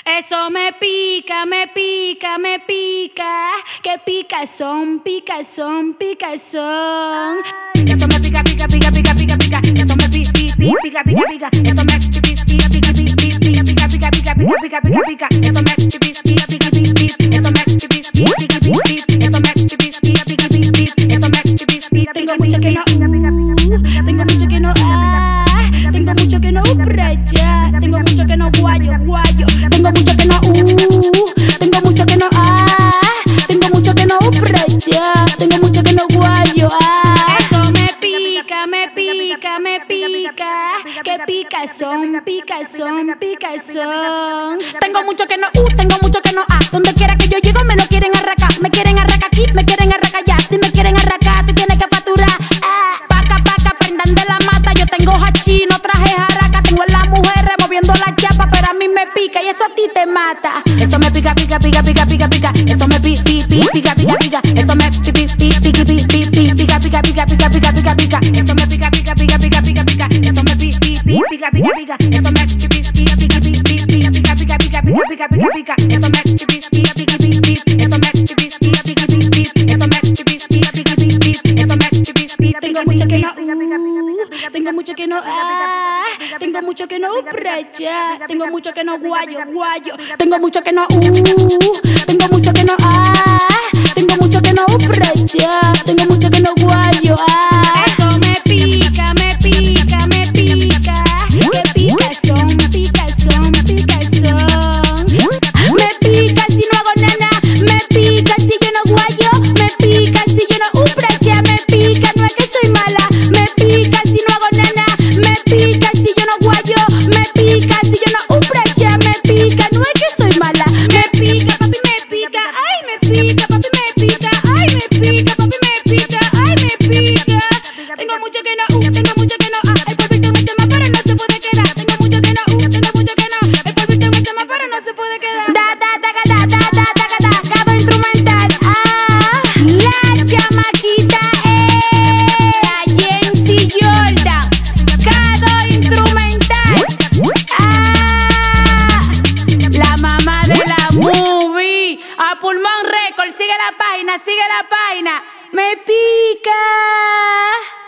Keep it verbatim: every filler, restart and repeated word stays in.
Eso me pica, me pica, me pica. Que picazón, picazón, picazón. Eso me pica, pica, pica, pica, pica, pica. Eso me pica, pica, pica, pica, pica. Eso me pica, pica, pica, pica, pica, pica, pica, pica, pica, pica, pica, pica. Eso me pica, pica, pica, pica, pica. Eso me pica, pica, pica, pica, pica. Eso me pica, pica, pica, pica, pica. Eso me pica, pica, pica. Tengo mucho que no, tengo mucho que no, ah, tengo mucho que no upraya, tengo mucho que no guayo, guayo, tengo mucho que no, uh, tengo mucho que no, ah, tengo mucho que no upraya, tengo mucho que no guayo, ah. Eso me pica, me pica, me pica, que picazón, picazón, picazón. Tengo mucho que no, uh, tengo mucho que no, ah, donde quiera que yo llego me lo quieren arracar, me quieren arracar aquí, me quieren arracar allá, si me quieren arracar te tienes que facturar, ah. Paca, paca, prendan de la mata, yo tengo hachí, no traje jaraca, tengo a la mujer removiendo la chapa, pero a mí me pica y eso a ti te mata. Eso me pica, pica, pica, pica, pica, pica, eso me pica, pica, pica, pica, pica, eso me pica, pica, pica, pica, pica, pica, pica, pica, pica, pica, pica, eso me pica, pica, pica, pica, pica, pica, eso me pica, pica, pica, pica, eso me pica, pica, pica, pica, pica, pica, pica, pica, pica, pica, pica, eso me pica, pica, pica, pica, pica, eso me pica, pica, pica, pica, pica, eso me pica, pica, pica, pica, eso me pica, pica, tengo mucho que no, tengo mucho que no, ah, tengo mucho que no upraya, tengo mucho que no guayo, guayo, tengo mucho que no, uh, tengo mucho que no, ah, tengo mucho que no upraya, tengo mucho que no guayo, ah. Eso me pica, me pica, me pica, que picazón, picazón, picazón. Me pica si no hago nada, me pica si yo no guayo, me pica si yo no upraya, me pica, no es que soy mala, me pica si no hago nada, me pica si yo no guayo, me pica si yo no upraya, me pica, no es que soy mala, me pica, papi me pica, ay me pica, papi me pica, ay me pica, papi me pica, ay me pica. Tengo mucho que no, uh, tengo mucho que no, ah, el polvito me más pero no se puede quedar. Tengo mucho que no, uh, tengo mucho que no, el polvito me más pero no se puede quedar. Da da da da da da da da da, cabo instrumental, ah, la chamaquita, eh, la Jency Jordan, cabo instrumental, ah, la mamá de la movie, a Pulmón Record, sigue la página, sigue la página, me pica.